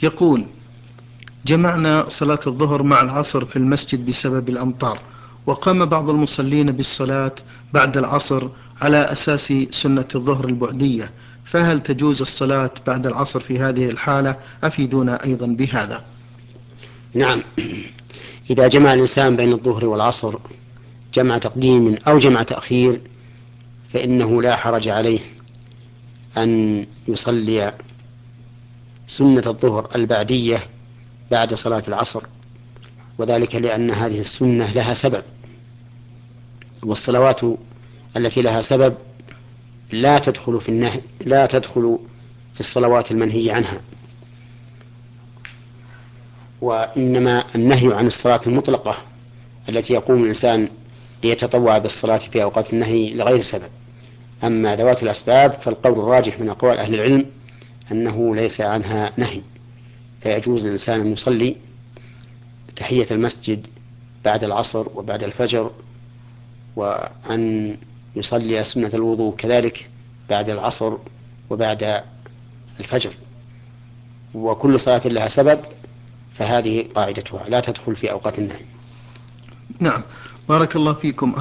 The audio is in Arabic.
يقول: جمعنا صلاة الظهر مع العصر في المسجد بسبب الأمطار، وقام بعض المصلين بالصلاة بعد العصر على أساس سنة الظهر البعدية، فهل تجوز الصلاة بعد العصر في هذه الحالة؟ أفيدونا أيضا بهذا. نعم، إذا جمع الإنسان بين الظهر والعصر جمع تقديم أو جمع تأخير فإنه لا حرج عليه أن يصلي سنة الظهر البعدية بعد صلاة العصر، وذلك لأن هذه السنة لها سبب، والصلوات التي لها سبب لا تدخل في النهي، لا تدخل في الصلوات المنهي عنها، وإنما النهي عن الصلاة المطلقة التي يقوم الإنسان ليتطوع بالصلاة في أوقات النهي لغير سبب. أما ذوات الأسباب فالقول الراجح من أقوال أهل العلم أنه ليس عنها نهي، فيجوز للإنسان أن يصلي تحية المسجد بعد العصر وبعد الفجر، وأن يصلي سنة الوضوء كذلك بعد العصر وبعد الفجر، وكل صلاة لها سبب، فهذه قاعدتها لا تدخل في أوقات النهي. نعم، بارك الله فيكم.